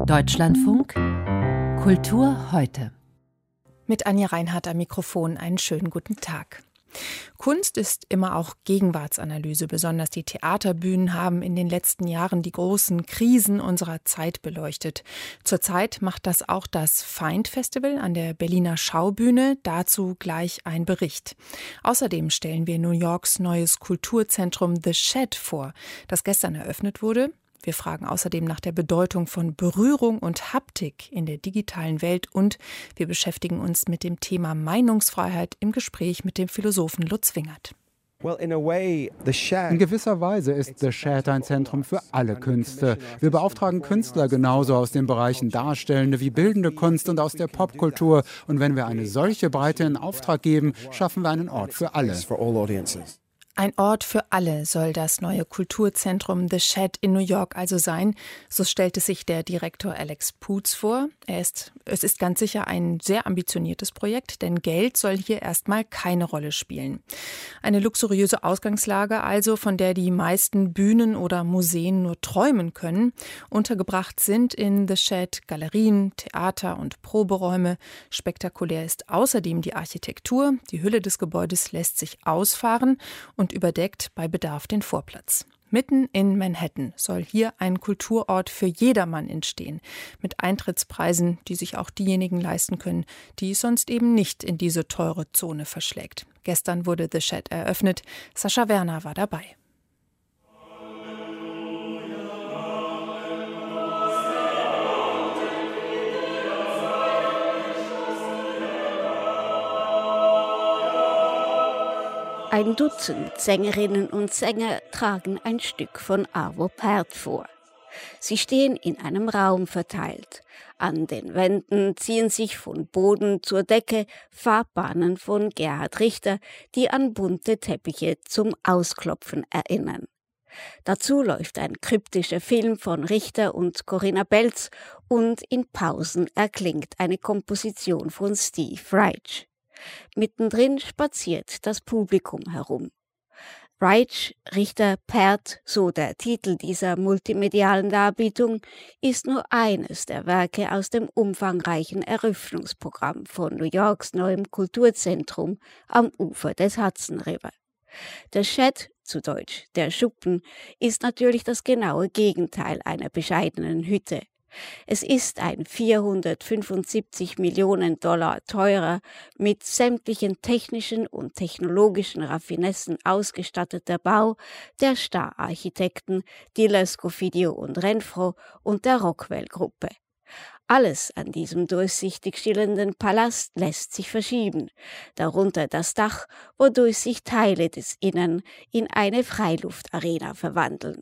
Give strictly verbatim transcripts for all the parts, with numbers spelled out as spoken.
Deutschlandfunk Kultur heute. Mit Anja Reinhardt am Mikrofon einen schönen guten Tag. Kunst ist immer auch Gegenwartsanalyse. Besonders die Theaterbühnen haben in den letzten Jahren die großen Krisen unserer Zeit beleuchtet. Zurzeit macht das auch das Feind-Festival an der Berliner Schaubühne. Dazu gleich ein Bericht. Außerdem stellen wir New Yorks neues Kulturzentrum The Shed vor, das gestern eröffnet wurde. Wir fragen außerdem nach der Bedeutung von Berührung und Haptik in der digitalen Welt und wir beschäftigen uns mit dem Thema Meinungsfreiheit im Gespräch mit dem Philosophen Lutz Wingert. In gewisser Weise ist The Shed ein Zentrum für alle Künste. Wir beauftragen Künstler genauso aus den Bereichen darstellende wie bildende Kunst und aus der Popkultur. Und wenn wir eine solche Breite in Auftrag geben, schaffen wir einen Ort für alle. Ein Ort für alle soll das neue Kulturzentrum The Shed in New York also sein. So stellt es sich der Direktor Alex Poots vor. Er ist, es ist ganz sicher ein sehr ambitioniertes Projekt, denn Geld soll hier erstmal keine Rolle spielen. Eine luxuriöse Ausgangslage also, von der die meisten Bühnen oder Museen nur träumen können. Untergebracht sind in The Shed Galerien, Theater und Proberäume. Spektakulär ist außerdem die Architektur. Die Hülle des Gebäudes lässt sich ausfahren und überdeckt bei Bedarf den Vorplatz. Mitten in Manhattan soll hier ein Kulturort für jedermann entstehen, mit Eintrittspreisen, die sich auch diejenigen leisten können, die es sonst eben nicht in diese teure Zone verschlägt. Gestern wurde The Shed eröffnet. Sascha Werner war dabei. Ein Dutzend Sängerinnen und Sänger tragen ein Stück von Arvo Pärt vor. Sie stehen in einem Raum verteilt. An den Wänden ziehen sich von Boden zur Decke Farbbahnen von Gerhard Richter, die an bunte Teppiche zum Ausklopfen erinnern. Dazu läuft ein kryptischer Film von Richter und Corinna Belz und in Pausen erklingt eine Komposition von Steve Reich. Mittendrin spaziert das Publikum herum. Reich, Richter, Pärt, so der Titel dieser multimedialen Darbietung, ist nur eines der Werke aus dem umfangreichen Eröffnungsprogramm von New Yorks neuem Kulturzentrum am Ufer des Hudson River. Der Shed, zu Deutsch der Schuppen, ist natürlich das genaue Gegenteil einer bescheidenen Hütte. Es ist ein vierhundertfünfundsiebzig Millionen Dollar teurer, mit sämtlichen technischen und technologischen Raffinessen ausgestatteter Bau der Star-Architekten Diller, Scofidio und Renfro und der Rockwell-Gruppe. Alles an diesem durchsichtig schillernden Palast lässt sich verschieben, darunter das Dach, wodurch sich Teile des Innern in eine Freiluftarena verwandeln.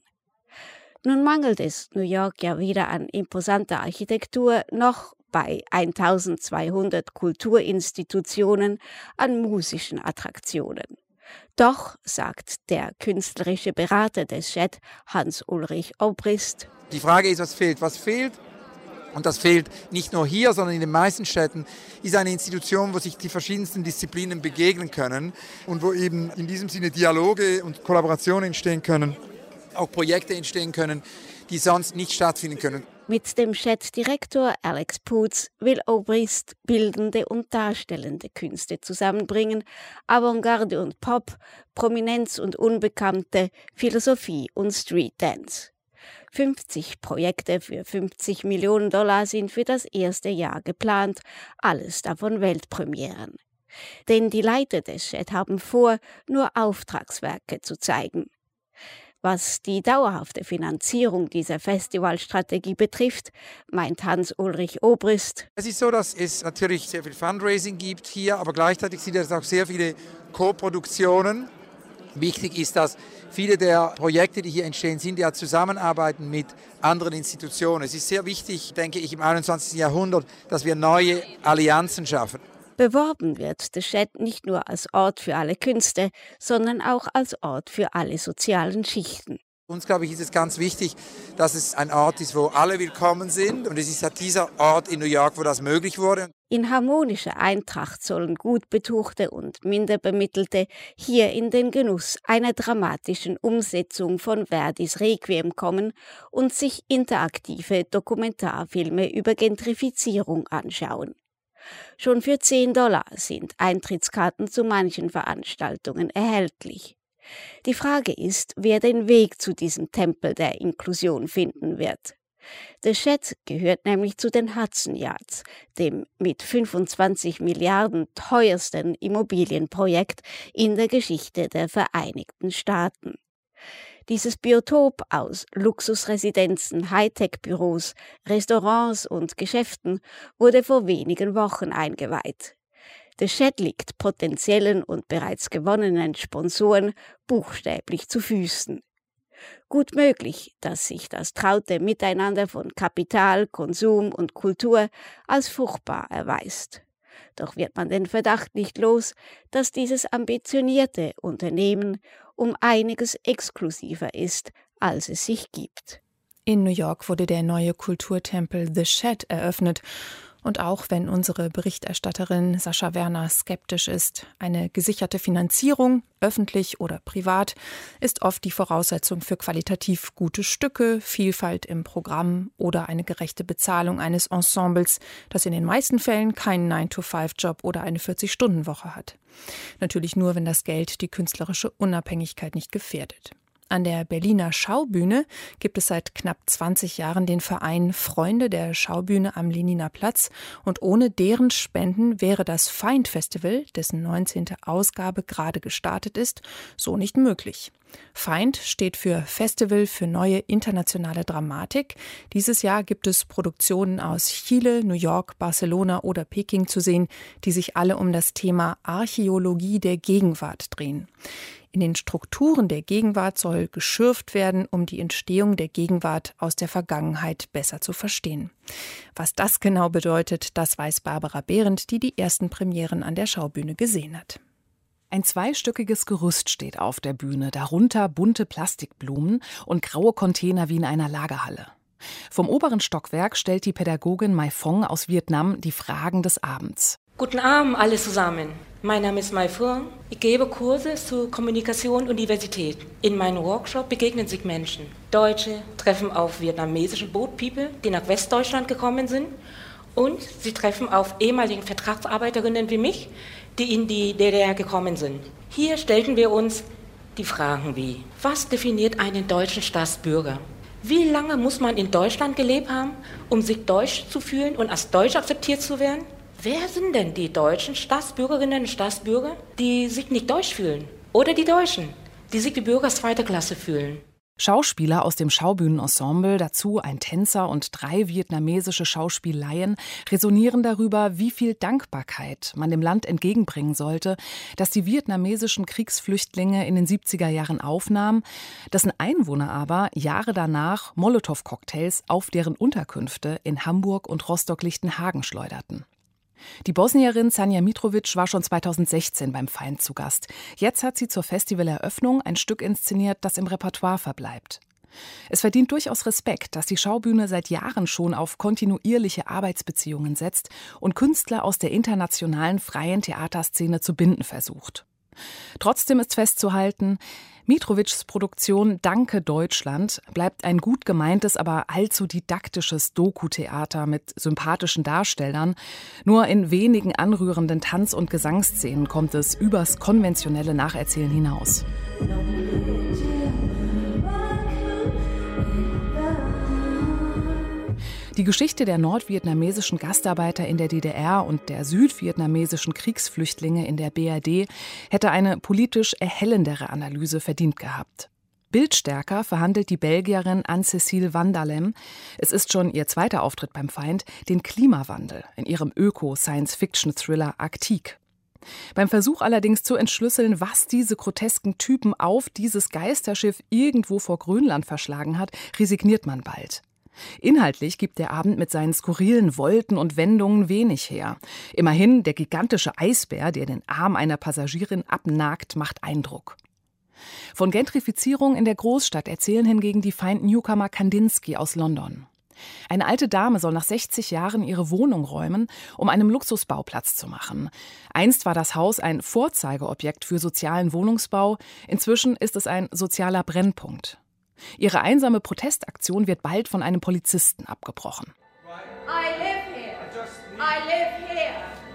Nun mangelt es New York ja weder an imposanter Architektur noch bei eintausendzweihundert Kulturinstitutionen an musischen Attraktionen. Doch, sagt der künstlerische Berater des Shed, Hans-Ulrich Obrist, die Frage ist, was fehlt? Was fehlt? Und das fehlt nicht nur hier, sondern in den meisten Städten, ist eine Institution, wo sich die verschiedensten Disziplinen begegnen können und wo eben in diesem Sinne Dialoge und Kollaborationen entstehen können. Auch Projekte entstehen können, die sonst nicht stattfinden können. Mit dem Shed-Direktor Alex Poots will Obrist bildende und darstellende Künste zusammenbringen, Avantgarde und Pop, Prominenz und Unbekannte, Philosophie und Street Dance. fünfzig Projekte für fünfzig Millionen Dollar sind für das erste Jahr geplant, alles davon Weltpremieren. Denn die Leiter des Shed haben vor, nur Auftragswerke zu zeigen. Was die dauerhafte Finanzierung dieser Festivalstrategie betrifft, meint Hans-Ulrich Obrist. Es ist so, dass es natürlich sehr viel Fundraising gibt hier, aber gleichzeitig sind es auch sehr viele Co-Produktionen. Wichtig ist, dass viele der Projekte, die hier entstehen, sind ja Zusammenarbeiten mit anderen Institutionen. Es ist sehr wichtig, denke ich, im einundzwanzigsten Jahrhundert, dass wir neue Allianzen schaffen. Beworben wird The Shed nicht nur als Ort für alle Künste, sondern auch als Ort für alle sozialen Schichten. Uns, glaube ich, ist es ganz wichtig, dass es ein Ort ist, wo alle willkommen sind. Und es ist ja dieser Ort in New York, wo das möglich wurde. In harmonischer Eintracht sollen gut betuchte und minder Bemittelte hier in den Genuss einer dramatischen Umsetzung von Verdis Requiem kommen und sich interaktive Dokumentarfilme über Gentrifizierung anschauen. Schon für zehn Dollar sind Eintrittskarten zu manchen Veranstaltungen erhältlich. Die Frage ist, wer den Weg zu diesem Tempel der Inklusion finden wird. The Shed gehört nämlich zu den Hudson Yards, dem mit fünfundzwanzig Milliarden teuersten Immobilienprojekt in der Geschichte der Vereinigten Staaten. Dieses Biotop aus Luxusresidenzen, Hightech-Büros, Restaurants und Geschäften wurde vor wenigen Wochen eingeweiht. The Shed liegt potenziellen und bereits gewonnenen Sponsoren buchstäblich zu Füßen. Gut möglich, dass sich das traute Miteinander von Kapital, Konsum und Kultur als fruchtbar erweist. Doch wird man den Verdacht nicht los, dass dieses ambitionierte Unternehmen um einiges exklusiver ist, als es sich gibt. In New York wurde der neue Kulturtempel The Shed eröffnet. Und auch wenn unsere Berichterstatterin Sascha Werner skeptisch ist, eine gesicherte Finanzierung, öffentlich oder privat, ist oft die Voraussetzung für qualitativ gute Stücke, Vielfalt im Programm oder eine gerechte Bezahlung eines Ensembles, das in den meisten Fällen keinen nine to five Job oder eine vierzig-Stunden-Woche hat. Natürlich nur, wenn das Geld die künstlerische Unabhängigkeit nicht gefährdet. An der Berliner Schaubühne gibt es seit knapp zwanzig Jahren den Verein Freunde der Schaubühne am Lehniner Platz und ohne deren Spenden wäre das Feind-Festival, dessen neunzehnte Ausgabe gerade gestartet ist, so nicht möglich. Feind steht für Festival für neue internationale Dramatik. Dieses Jahr gibt es Produktionen aus Chile, New York, Barcelona oder Peking zu sehen, die sich alle um das Thema Archäologie der Gegenwart drehen. In den Strukturen der Gegenwart soll geschürft werden, um die Entstehung der Gegenwart aus der Vergangenheit besser zu verstehen. Was das genau bedeutet, das weiß Barbara Behrendt, die die ersten Premieren an der Schaubühne gesehen hat. Ein zweistöckiges Gerüst steht auf der Bühne, darunter bunte Plastikblumen und graue Container wie in einer Lagerhalle. Vom oberen Stockwerk stellt die Pädagogin Mai Phong aus Vietnam die Fragen des Abends. Guten Abend alle zusammen. Mein Name ist Mai Phong. Ich gebe Kurse zur Kommunikation und Diversität. In meinem Workshop begegnen sich Menschen. Deutsche treffen auf vietnamesische Boat People, die nach Westdeutschland gekommen sind. Und sie treffen auf ehemalige Vertragsarbeiterinnen wie mich, die in die D D R gekommen sind. Hier stellten wir uns die Fragen wie: Was definiert einen deutschen Staatsbürger? Wie lange muss man in Deutschland gelebt haben, um sich deutsch zu fühlen und als Deutsch akzeptiert zu werden? Wer sind denn die deutschen Staatsbürgerinnen und Staatsbürger, die sich nicht deutsch fühlen? Oder die Deutschen, die sich wie Bürger zweiter Klasse fühlen? Schauspieler aus dem Schaubühnenensemble, dazu ein Tänzer und drei vietnamesische Schauspieleien, resonieren darüber, wie viel Dankbarkeit man dem Land entgegenbringen sollte, das die vietnamesischen Kriegsflüchtlinge in den siebziger Jahren aufnahm, dessen Einwohner aber Jahre danach Molotow-Cocktails auf deren Unterkünfte in Hamburg und Rostock-Lichtenhagen schleuderten. Die Bosnierin Sanja Mitrovic war schon zweitausendsechzehn beim Feind zu Gast. Jetzt hat sie zur Festivaleröffnung ein Stück inszeniert, das im Repertoire verbleibt. Es verdient durchaus Respekt, dass die Schaubühne seit Jahren schon auf kontinuierliche Arbeitsbeziehungen setzt und Künstler aus der internationalen freien Theaterszene zu binden versucht. Trotzdem ist festzuhalten, Mitrovics Produktion Danke Deutschland bleibt ein gut gemeintes, aber allzu didaktisches Doku-Theater mit sympathischen Darstellern. Nur in wenigen anrührenden Tanz- und Gesangsszenen kommt es übers konventionelle Nacherzählen hinaus. Die Geschichte der nordvietnamesischen Gastarbeiter in der D D R und der südvietnamesischen Kriegsflüchtlinge in der B R D hätte eine politisch erhellendere Analyse verdient gehabt. Bildstärker verhandelt die Belgierin Anne-Cécile Vandalem, es ist schon ihr zweiter Auftritt beim Feind, den Klimawandel in ihrem Öko-Science-Fiction-Thriller Arktik. Beim Versuch allerdings zu entschlüsseln, was diese grotesken Typen auf dieses Geisterschiff irgendwo vor Grönland verschlagen hat, resigniert man bald. Inhaltlich gibt der Abend mit seinen skurrilen Wolten und Wendungen wenig her. Immerhin, der gigantische Eisbär, der den Arm einer Passagierin abnagt, macht Eindruck. Von Gentrifizierung in der Großstadt erzählen hingegen die Feind Newcomer Kandinsky aus London. Eine alte Dame soll nach sechzig Jahren ihre Wohnung räumen, um einem Luxusbauplatz zu machen. Einst war das Haus ein Vorzeigeobjekt für sozialen Wohnungsbau, inzwischen ist es ein sozialer Brennpunkt. Ihre einsame Protestaktion wird bald von einem Polizisten abgebrochen. I live here. I live here.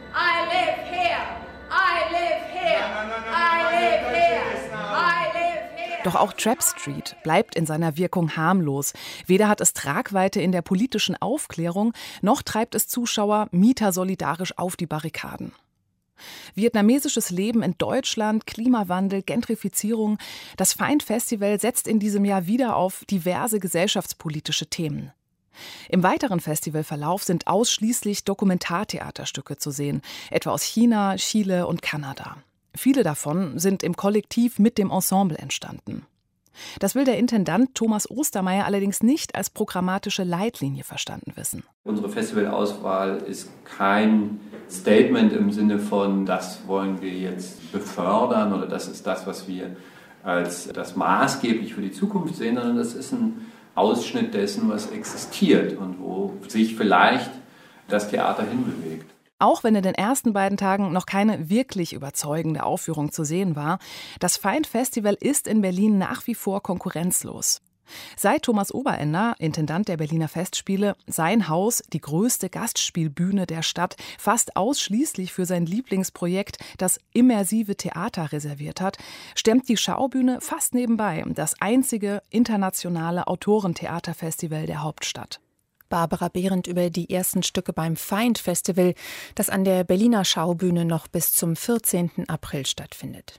I live here. I live here. I live here. I live here. Doch auch Trap Street bleibt in seiner Wirkung harmlos. Weder hat es Tragweite in der politischen Aufklärung, noch treibt es Zuschauer mietersolidarisch auf die Barrikaden. Vietnamesisches Leben in Deutschland, Klimawandel, Gentrifizierung. Das Feind Festival setzt in diesem Jahr wieder auf diverse gesellschaftspolitische Themen. Im weiteren Festivalverlauf sind ausschließlich Dokumentartheaterstücke zu sehen, etwa aus China, Chile und Kanada. Viele davon sind im Kollektiv mit dem Ensemble entstanden. Das will der Intendant Thomas Ostermeier allerdings nicht als programmatische Leitlinie verstanden wissen. Unsere Festivalauswahl ist kein Statement im Sinne von, das wollen wir jetzt befördern oder das ist das, was wir als das maßgeblich für die Zukunft sehen, sondern das ist ein Ausschnitt dessen, was existiert und wo sich vielleicht das Theater hinbewegt. Auch wenn in den ersten beiden Tagen noch keine wirklich überzeugende Aufführung zu sehen war, das Feind Festival ist in Berlin nach wie vor konkurrenzlos. Seit Thomas Oberender, Intendant der Berliner Festspiele, sein Haus, die größte Gastspielbühne der Stadt, fast ausschließlich für sein Lieblingsprojekt, das immersive Theater, reserviert hat, stemmt die Schaubühne fast nebenbei das einzige internationale Autorentheaterfestival der Hauptstadt. Barbara Behrendt über die ersten Stücke beim Feind Festival, das an der Berliner Schaubühne noch bis zum vierzehnten April stattfindet.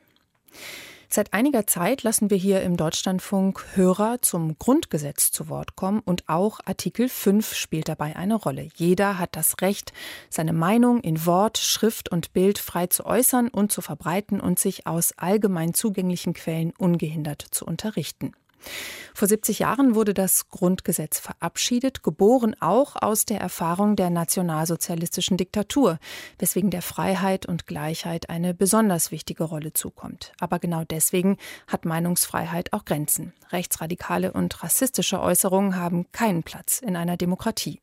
Seit einiger Zeit lassen wir hier im Deutschlandfunk Hörer zum Grundgesetz zu Wort kommen und auch Artikel fünf spielt dabei eine Rolle. Jeder hat das Recht, seine Meinung in Wort, Schrift und Bild frei zu äußern und zu verbreiten und sich aus allgemein zugänglichen Quellen ungehindert zu unterrichten. Vor siebzig Jahren wurde das Grundgesetz verabschiedet, geboren auch aus der Erfahrung der nationalsozialistischen Diktatur, weswegen der Freiheit und Gleichheit eine besonders wichtige Rolle zukommt. Aber genau deswegen hat Meinungsfreiheit auch Grenzen. Rechtsradikale und rassistische Äußerungen haben keinen Platz in einer Demokratie.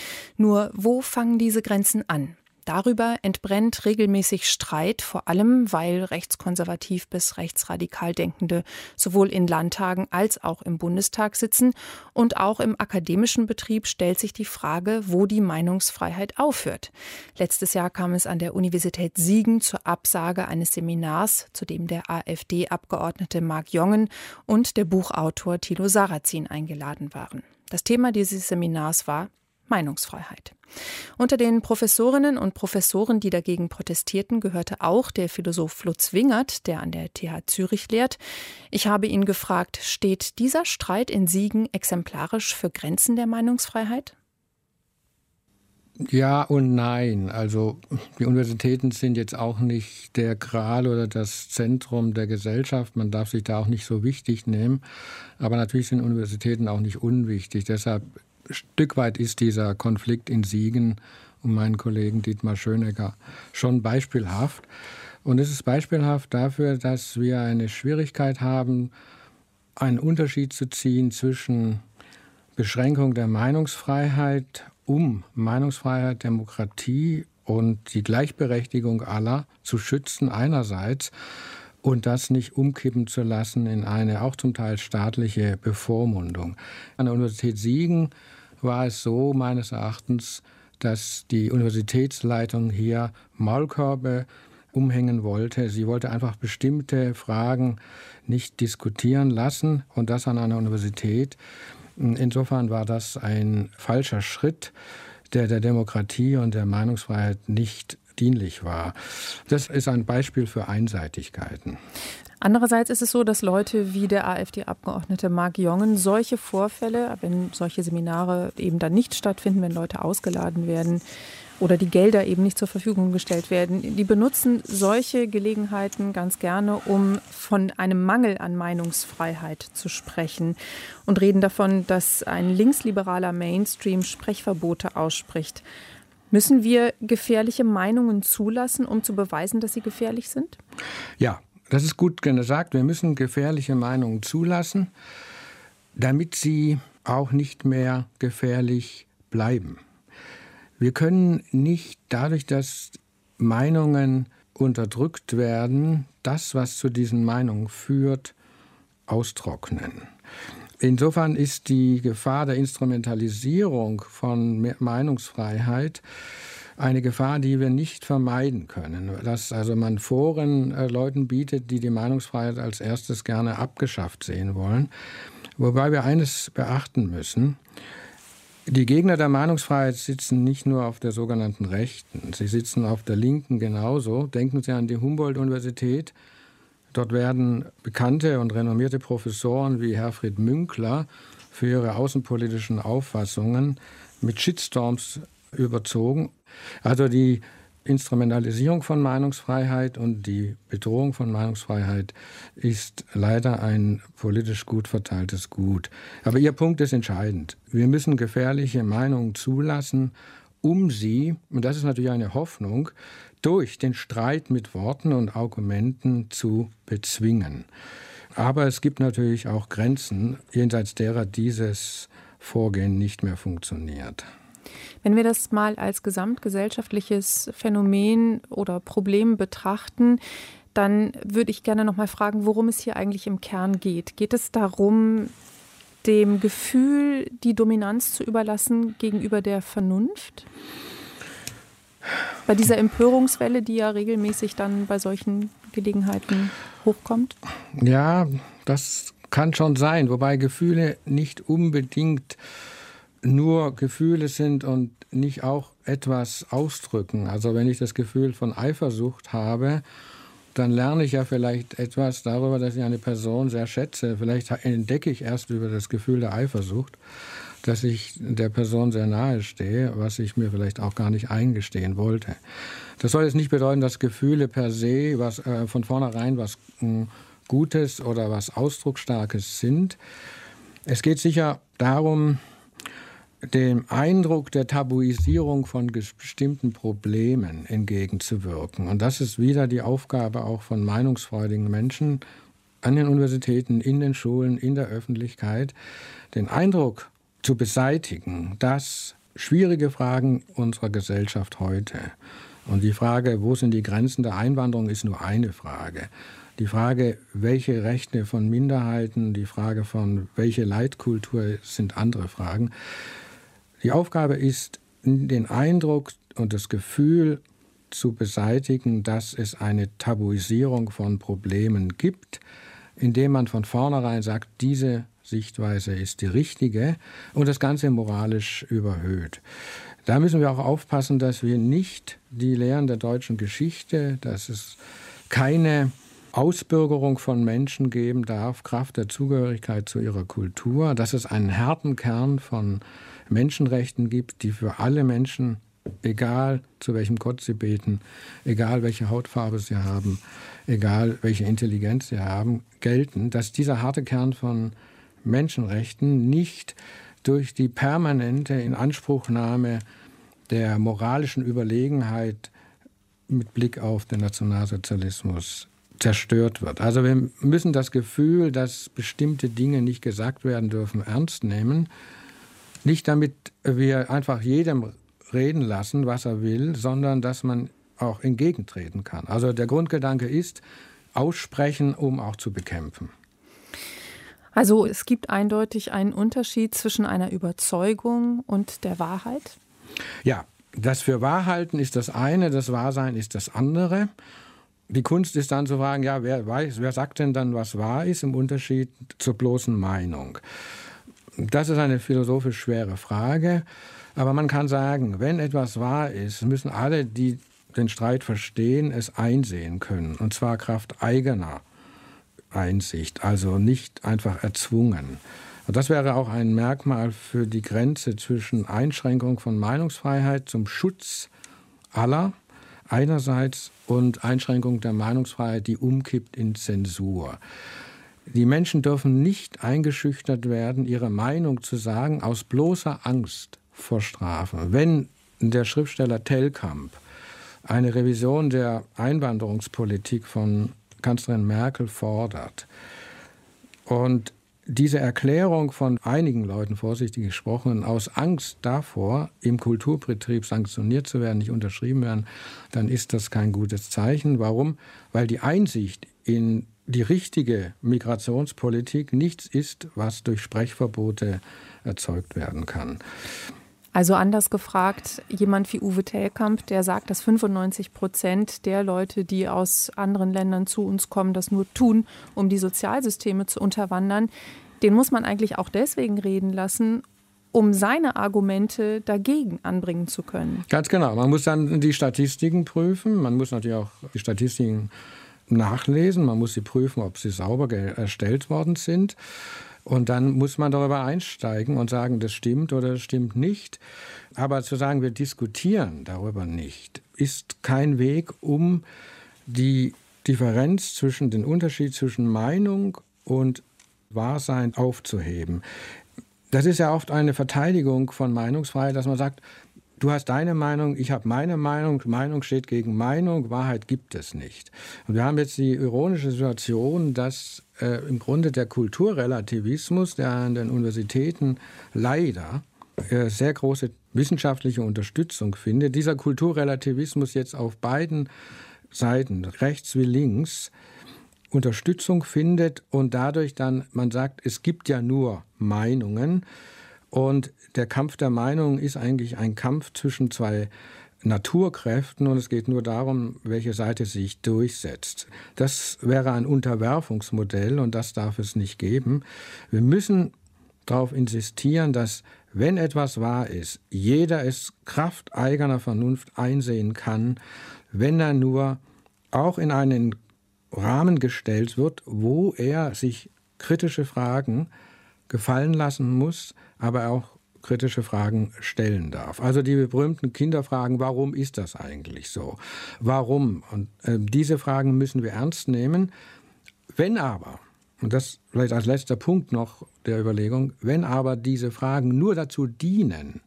Nur wo fangen diese Grenzen an? Darüber entbrennt regelmäßig Streit, vor allem weil rechtskonservativ bis rechtsradikal Denkende sowohl in Landtagen als auch im Bundestag sitzen. Und auch im akademischen Betrieb stellt sich die Frage, wo die Meinungsfreiheit aufhört. Letztes Jahr kam es an der Universität Siegen zur Absage eines Seminars, zu dem der AfD-Abgeordnete Marc Jongen und der Buchautor Thilo Sarrazin eingeladen waren. Das Thema dieses Seminars war Meinungsfreiheit. Unter den Professorinnen und Professoren, die dagegen protestierten, gehörte auch der Philosoph Lutz Wingert, der an der T H Zürich lehrt. Ich habe ihn gefragt, steht dieser Streit in Siegen exemplarisch für Grenzen der Meinungsfreiheit? Ja und nein. Also die Universitäten sind jetzt auch nicht der Gral oder das Zentrum der Gesellschaft. Man darf sich da auch nicht so wichtig nehmen. Aber natürlich sind Universitäten auch nicht unwichtig. Deshalb ein Stück weit ist dieser Konflikt in Siegen um meinen Kollegen Dietmar Schönegger schon beispielhaft. Und es ist beispielhaft dafür, dass wir eine Schwierigkeit haben, einen Unterschied zu ziehen zwischen Beschränkung der Meinungsfreiheit, um Meinungsfreiheit, Demokratie und die Gleichberechtigung aller zu schützen einerseits und das nicht umkippen zu lassen in eine auch zum Teil staatliche Bevormundung. An der Universität Siegen war es so, meines Erachtens, dass die Universitätsleitung hier Maulkörbe umhängen wollte. Sie wollte einfach bestimmte Fragen nicht diskutieren lassen und das an einer Universität. Insofern war das ein falscher Schritt, der der Demokratie und der Meinungsfreiheit nicht dienlich war. Das ist ein Beispiel für Einseitigkeiten. Andererseits ist es so, dass Leute wie der AfD-Abgeordnete Marc Jongen solche Vorfälle, wenn solche Seminare eben dann nicht stattfinden, wenn Leute ausgeladen werden oder die Gelder eben nicht zur Verfügung gestellt werden, die benutzen solche Gelegenheiten ganz gerne, um von einem Mangel an Meinungsfreiheit zu sprechen und reden davon, dass ein linksliberaler Mainstream Sprechverbote ausspricht. Müssen wir gefährliche Meinungen zulassen, um zu beweisen, dass sie gefährlich sind? Ja. das ist gut gesagt, wir müssen gefährliche Meinungen zulassen, damit sie auch nicht mehr gefährlich bleiben. Wir können nicht dadurch, dass Meinungen unterdrückt werden, das, was zu diesen Meinungen führt, austrocknen. Insofern ist die Gefahr der Instrumentalisierung von Meinungsfreiheit eine Gefahr, die wir nicht vermeiden können. Dass also man Foren äh, Leuten bietet, die die Meinungsfreiheit als erstes gerne abgeschafft sehen wollen. Wobei wir eines beachten müssen: Die Gegner der Meinungsfreiheit sitzen nicht nur auf der sogenannten Rechten, sie sitzen auf der Linken genauso. Denken Sie an die Humboldt-Universität. Dort werden bekannte und renommierte Professoren wie Herfried Münkler für ihre außenpolitischen Auffassungen mit Shitstorms überzogen. Also die Instrumentalisierung von Meinungsfreiheit und die Bedrohung von Meinungsfreiheit ist leider ein politisch gut verteiltes Gut. Aber Ihr Punkt ist entscheidend. Wir müssen gefährliche Meinungen zulassen, um sie, und das ist natürlich eine Hoffnung, durch den Streit mit Worten und Argumenten zu bezwingen. Aber es gibt natürlich auch Grenzen, jenseits derer dieses Vorgehen nicht mehr funktioniert. Wenn wir das mal als gesamtgesellschaftliches Phänomen oder Problem betrachten, dann würde ich gerne noch mal fragen, worum es hier eigentlich im Kern geht. Geht es darum, dem Gefühl die Dominanz zu überlassen gegenüber der Vernunft? Bei dieser Empörungswelle, die ja regelmäßig dann bei solchen Gelegenheiten hochkommt? Ja, das kann schon sein, wobei Gefühle nicht unbedingt nur Gefühle sind und nicht auch etwas ausdrücken. Also wenn ich das Gefühl von Eifersucht habe, dann lerne ich ja vielleicht etwas darüber, dass ich eine Person sehr schätze. Vielleicht entdecke ich erst über das Gefühl der Eifersucht, dass ich der Person sehr nahe stehe, was ich mir vielleicht auch gar nicht eingestehen wollte. Das soll jetzt nicht bedeuten, dass Gefühle per se was, äh, von vornherein was äh, Gutes oder was Ausdrucksstarkes sind. Es geht sicher darum, dem Eindruck der Tabuisierung von bestimmten Problemen entgegenzuwirken. Und das ist wieder die Aufgabe auch von meinungsfreudigen Menschen an den Universitäten, in den Schulen, in der Öffentlichkeit, den Eindruck zu beseitigen, dass schwierige Fragen unserer Gesellschaft heute, und die Frage, wo sind die Grenzen der Einwanderung, ist nur eine Frage. Die Frage, welche Rechte von Minderheiten, die Frage von welche Leitkultur sind andere Fragen. Die Aufgabe ist, den Eindruck und das Gefühl zu beseitigen, dass es eine Tabuisierung von Problemen gibt, indem man von vornherein sagt, diese Sichtweise ist die richtige und das Ganze moralisch überhöht. Da müssen wir auch aufpassen, dass wir nicht die Lehren der deutschen Geschichte, dass es keine Ausbürgerung von Menschen geben darf, Kraft der Zugehörigkeit zu ihrer Kultur, dass es einen harten Kern von Menschenrechten gibt, die für alle Menschen, egal zu welchem Gott sie beten, egal welche Hautfarbe sie haben, egal welche Intelligenz sie haben, gelten, dass dieser harte Kern von Menschenrechten nicht durch die permanente Inanspruchnahme der moralischen Überlegenheit mit Blick auf den Nationalsozialismus zerstört wird. Also wir müssen das Gefühl, dass bestimmte Dinge nicht gesagt werden dürfen, ernst nehmen. Nicht damit wir einfach jedem reden lassen, was er will, sondern dass man auch entgegentreten kann. Also der Grundgedanke ist, aussprechen, um auch zu bekämpfen. Also es gibt eindeutig einen Unterschied zwischen einer Überzeugung und der Wahrheit? Ja, das für Wahrhalten ist das eine, das Wahrsein ist das andere. Die Kunst ist dann zu fragen, ja, wer weiß, wer sagt denn dann, was wahr ist, im Unterschied zur bloßen Meinung? Das ist eine philosophisch schwere Frage, aber man kann sagen, wenn etwas wahr ist, müssen alle, die den Streit verstehen, es einsehen können, und zwar Kraft eigener Einsicht, also nicht einfach erzwungen. Und das wäre auch ein Merkmal für die Grenze zwischen Einschränkung von Meinungsfreiheit zum Schutz aller einerseits und Einschränkung der Meinungsfreiheit, die umkippt in Zensur. Die Menschen dürfen nicht eingeschüchtert werden, ihre Meinung zu sagen, aus bloßer Angst vor Strafe. Wenn der Schriftsteller Telkamp eine Revision der Einwanderungspolitik von Kanzlerin Merkel fordert. Und diese Erklärung von einigen Leuten, vorsichtig gesprochen, aus Angst davor, im Kulturbetrieb sanktioniert zu werden, nicht unterschrieben werden, dann ist das kein gutes Zeichen. Warum? Weil die Einsicht in die richtige Migrationspolitik nichts ist, was durch Sprechverbote erzeugt werden kann. Also anders gefragt, jemand wie Uwe Tellkamp, der sagt, dass fünfundneunzig Prozent der Leute, die aus anderen Ländern zu uns kommen, das nur tun, um die Sozialsysteme zu unterwandern, den muss man eigentlich auch deswegen reden lassen, um seine Argumente dagegen anbringen zu können. Ganz genau. Man muss dann die Statistiken prüfen. Man muss natürlich auch die Statistiken nachlesen. Man muss sie prüfen, ob sie sauber erstellt worden sind. Und dann muss man darüber einsteigen und sagen, das stimmt oder das stimmt nicht. Aber zu sagen, wir diskutieren darüber nicht, ist kein Weg, um die Differenz zwischen, den Unterschied zwischen Meinung und Wahrsein aufzuheben. Das ist ja oft eine Verteidigung von Meinungsfreiheit, dass man sagt, du hast deine Meinung, ich habe meine Meinung, Meinung steht gegen Meinung, Wahrheit gibt es nicht. Und wir haben jetzt die ironische Situation, dass äh, im Grunde der Kulturrelativismus, der an den Universitäten leider äh, sehr große wissenschaftliche Unterstützung findet, dieser Kulturrelativismus jetzt auf beiden Seiten, rechts wie links, Unterstützung findet und dadurch dann, man sagt, es gibt ja nur Meinungen. Und der Kampf der Meinungen ist eigentlich ein Kampf zwischen zwei Naturkräften und es geht nur darum, welche Seite sich durchsetzt. Das wäre ein Unterwerfungsmodell und das darf es nicht geben. Wir müssen darauf insistieren, dass, wenn etwas wahr ist, jeder es Kraft eigener Vernunft einsehen kann, wenn er nur auch in einen Rahmen gestellt wird, wo er sich kritische Fragen gefallen lassen muss, aber auch kritische Fragen stellen darf. Also die berühmten Kinderfragen, warum ist das eigentlich so? Warum? Und äh, diese Fragen müssen wir ernst nehmen. Wenn aber, und das vielleicht als letzter Punkt noch der Überlegung, wenn aber diese Fragen nur dazu dienen,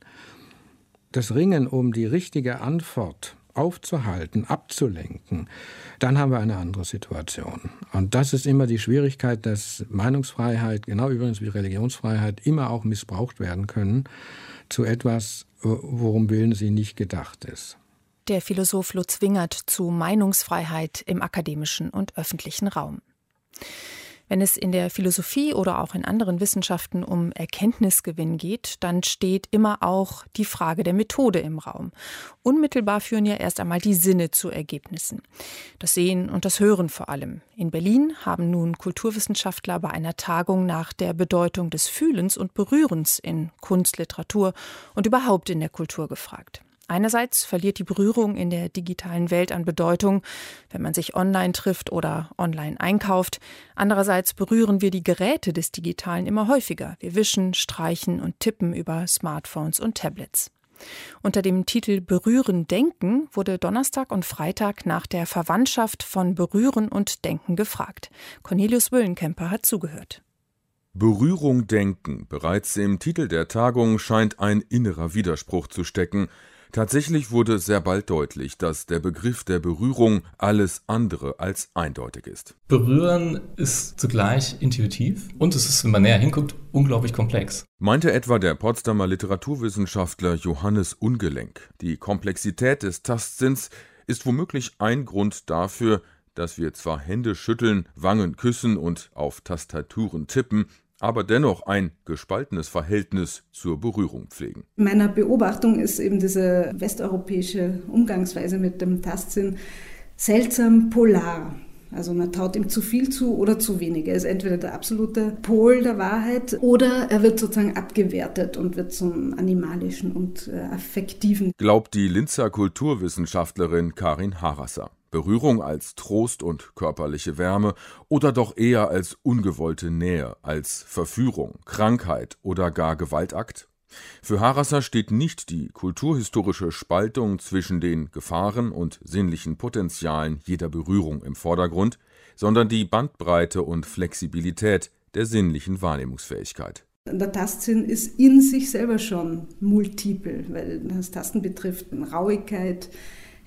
das Ringen um die richtige Antwort aufzuhalten, abzulenken, dann haben wir eine andere Situation. Und das ist immer die Schwierigkeit, dass Meinungsfreiheit, genau übrigens wie Religionsfreiheit, immer auch missbraucht werden können zu etwas, worum willen sie nicht gedacht ist. Der Philosoph Lutz Wingert zu Meinungsfreiheit im akademischen und öffentlichen Raum. Wenn es in der Philosophie oder auch in anderen Wissenschaften um Erkenntnisgewinn geht, dann steht immer auch die Frage der Methode im Raum. Unmittelbar führen ja erst einmal die Sinne zu Ergebnissen. Das Sehen und das Hören vor allem. In Berlin haben nun Kulturwissenschaftler bei einer Tagung nach der Bedeutung des Fühlens und Berührens in Kunst, Literatur und überhaupt in der Kultur gefragt. Einerseits verliert die Berührung in der digitalen Welt an Bedeutung, wenn man sich online trifft oder online einkauft. Andererseits berühren wir die Geräte des Digitalen immer häufiger. Wir wischen, streichen und tippen über Smartphones und Tablets. Unter dem Titel Berühren, Denken wurde Donnerstag und Freitag nach der Verwandtschaft von Berühren und Denken gefragt. Cornelius Wöllenkemper hat zugehört. Berührung, Denken. Bereits im Titel der Tagung scheint ein innerer Widerspruch zu stecken. Tatsächlich wurde sehr bald deutlich, dass der Begriff der Berührung alles andere als eindeutig ist. Berühren ist zugleich intuitiv und es ist, wenn man näher hinguckt, unglaublich komplex. Meinte etwa der Potsdamer Literaturwissenschaftler Johannes Ungelenk. Die Komplexität des Tastsinns ist womöglich ein Grund dafür, dass wir zwar Hände schütteln, Wangen küssen und auf Tastaturen tippen, aber dennoch ein gespaltenes Verhältnis zur Berührung pflegen. In meiner Beobachtung ist eben diese westeuropäische Umgangsweise mit dem Tastsinn seltsam polar. Also man traut ihm zu viel zu oder zu wenig. Er ist entweder der absolute Pol der Wahrheit oder er wird sozusagen abgewertet und wird zum Animalischen und äh, Affektiven. Glaubt die Linzer Kulturwissenschaftlerin Karin Harasser. Berührung als Trost und körperliche Wärme oder doch eher als ungewollte Nähe, als Verführung, Krankheit oder gar Gewaltakt? Für Harasser steht nicht die kulturhistorische Spaltung zwischen den Gefahren und sinnlichen Potenzialen jeder Berührung im Vordergrund, sondern die Bandbreite und Flexibilität der sinnlichen Wahrnehmungsfähigkeit. Der Tastsinn ist in sich selber schon multiple, weil das Tasten betrifft Rauigkeit,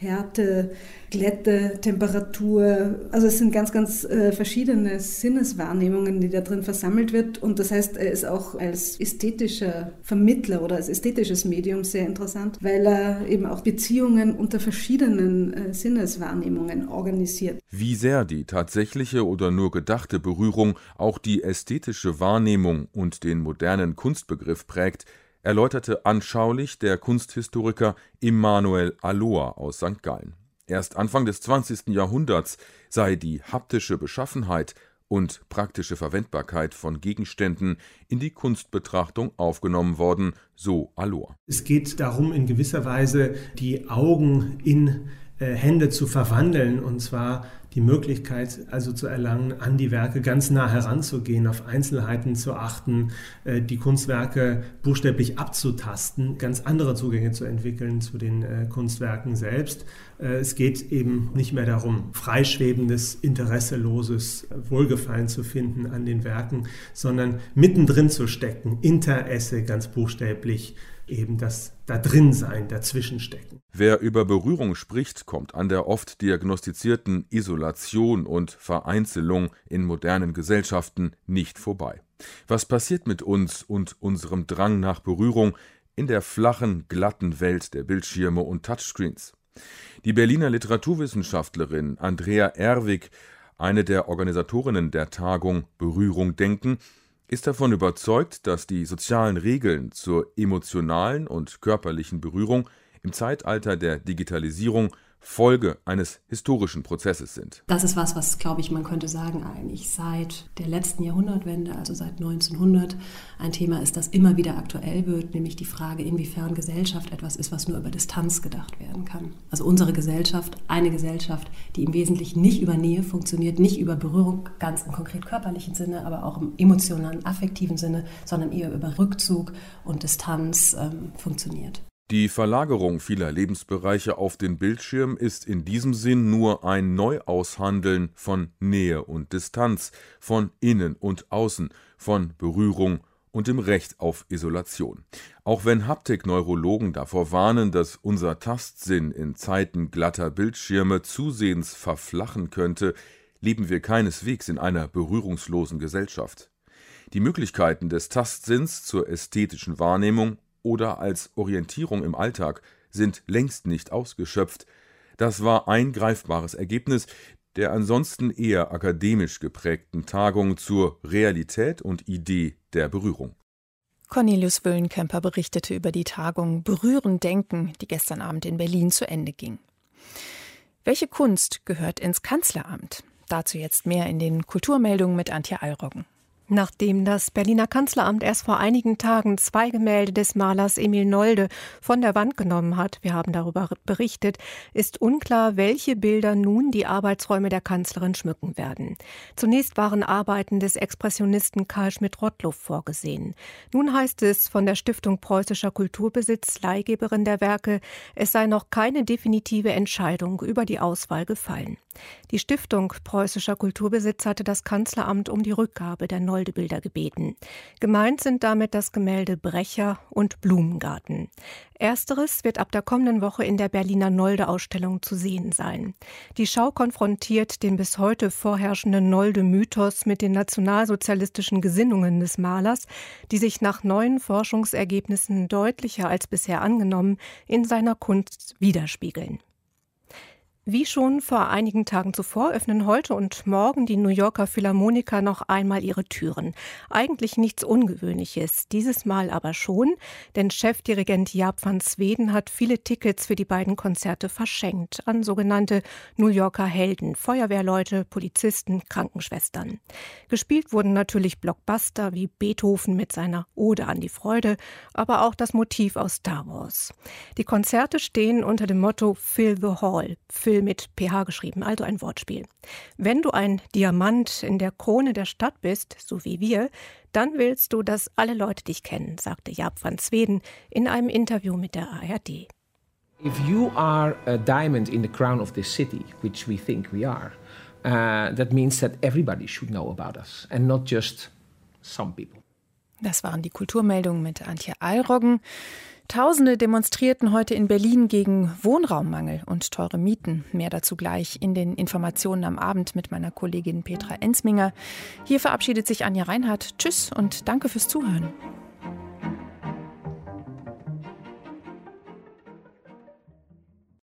Härte, Glätte, Temperatur. Also es sind ganz, ganz äh, verschiedene Sinneswahrnehmungen, die da drin versammelt wird. Und das heißt, er ist auch als ästhetischer Vermittler oder als ästhetisches Medium sehr interessant, weil er eben auch Beziehungen unter verschiedenen äh, Sinneswahrnehmungen organisiert. Wie sehr die tatsächliche oder nur gedachte Berührung auch die ästhetische Wahrnehmung und den modernen Kunstbegriff prägt, erläuterte anschaulich der Kunsthistoriker Emmanuel Aloa aus Sankt Gallen. Erst Anfang des zwanzigsten Jahrhunderts sei die haptische Beschaffenheit und praktische Verwendbarkeit von Gegenständen in die Kunstbetrachtung aufgenommen worden, so Aloa. Es geht darum, in gewisser Weise die Augen in äh, Hände zu verwandeln, und zwar die Möglichkeit also zu erlangen, an die Werke ganz nah heranzugehen, auf Einzelheiten zu achten, die Kunstwerke buchstäblich abzutasten, ganz andere Zugänge zu entwickeln zu den Kunstwerken selbst. Es geht eben nicht mehr darum, freischwebendes, interesseloses Wohlgefallen zu finden an den Werken, sondern mittendrin zu stecken, inter esse ganz buchstäblich, eben das da drin sein, dazwischen stecken. Wer über Berührung spricht, kommt an der oft diagnostizierten Isolation und Vereinzelung in modernen Gesellschaften nicht vorbei. Was passiert mit uns und unserem Drang nach Berührung in der flachen, glatten Welt der Bildschirme und Touchscreens? Die Berliner Literaturwissenschaftlerin Andrea Erwig, eine der Organisatorinnen der Tagung Berührung denken, ist davon überzeugt, dass die sozialen Regeln zur emotionalen und körperlichen Berührung im Zeitalter der Digitalisierung Folge eines historischen Prozesses sind. Das ist was, was, glaube ich, man könnte sagen, eigentlich seit der letzten Jahrhundertwende, also seit neunzehnhundert, ein Thema ist, das immer wieder aktuell wird, nämlich die Frage, inwiefern Gesellschaft etwas ist, was nur über Distanz gedacht werden kann. Also unsere Gesellschaft, eine Gesellschaft, die im Wesentlichen nicht über Nähe funktioniert, nicht über Berührung, ganz im konkret körperlichen Sinne, aber auch im emotionalen, affektiven Sinne, sondern eher über Rückzug und Distanz ähm, funktioniert. Die Verlagerung vieler Lebensbereiche auf den Bildschirm ist in diesem Sinn nur ein Neuaushandeln von Nähe und Distanz, von Innen und Außen, von Berührung und dem Recht auf Isolation. Auch wenn Haptikneurologen davor warnen, dass unser Tastsinn in Zeiten glatter Bildschirme zusehends verflachen könnte, leben wir keineswegs in einer berührungslosen Gesellschaft. Die Möglichkeiten des Tastsinns zur ästhetischen Wahrnehmung oder als Orientierung im Alltag sind längst nicht ausgeschöpft. Das war ein greifbares Ergebnis der ansonsten eher akademisch geprägten Tagung zur Realität und Idee der Berührung. Cornelius Wöllenkemper berichtete über die Tagung Berühren denken, die gestern Abend in Berlin zu Ende ging. Welche Kunst gehört ins Kanzleramt? Dazu jetzt mehr in den Kulturmeldungen mit Antje Alroggen. Nachdem das Berliner Kanzleramt erst vor einigen Tagen zwei Gemälde des Malers Emil Nolde von der Wand genommen hat, wir haben darüber berichtet, ist unklar, welche Bilder nun die Arbeitsräume der Kanzlerin schmücken werden. Zunächst waren Arbeiten des Expressionisten Karl Schmidt-Rottluff vorgesehen. Nun heißt es von der Stiftung Preußischer Kulturbesitz, Leihgeberin der Werke, es sei noch keine definitive Entscheidung über die Auswahl gefallen. Die Stiftung Preußischer Kulturbesitz hatte das Kanzleramt um die Rückgabe der Nolde-Bilder gebeten. Gemeint sind damit das Gemälde Brecher und Blumengarten. Ersteres wird ab der kommenden Woche in der Berliner Nolde-Ausstellung zu sehen sein. Die Schau konfrontiert den bis heute vorherrschenden Nolde-Mythos mit den nationalsozialistischen Gesinnungen des Malers, die sich nach neuen Forschungsergebnissen deutlicher als bisher angenommen in seiner Kunst widerspiegeln. Wie schon vor einigen Tagen zuvor öffnen heute und morgen die New Yorker Philharmoniker noch einmal ihre Türen. Eigentlich nichts Ungewöhnliches, dieses Mal aber schon, denn Chefdirigent Jaap van Zweden hat viele Tickets für die beiden Konzerte verschenkt an sogenannte New Yorker Helden, Feuerwehrleute, Polizisten, Krankenschwestern. Gespielt wurden natürlich Blockbuster wie Beethoven mit seiner Ode an die Freude, aber auch das Motiv aus Star Wars. Die Konzerte stehen unter dem Motto Fill the Hall, Fill mit P H geschrieben, also ein Wortspiel. Wenn du ein Diamant in der Krone der Stadt bist, so wie wir, dann willst du, dass alle Leute dich kennen, sagte Jaap van Zweden in einem Interview mit der A R D. If you are a diamond in the crown of this city, which we think we are, uh, that means that everybody should know about us and not just some people. Das waren die Kulturmeldungen mit Antje Alroggen. Tausende demonstrierten heute in Berlin gegen Wohnraummangel und teure Mieten. Mehr dazu gleich in den Informationen am Abend mit meiner Kollegin Petra Ensminger. Hier verabschiedet sich Anja Reinhardt. Tschüss und danke fürs Zuhören.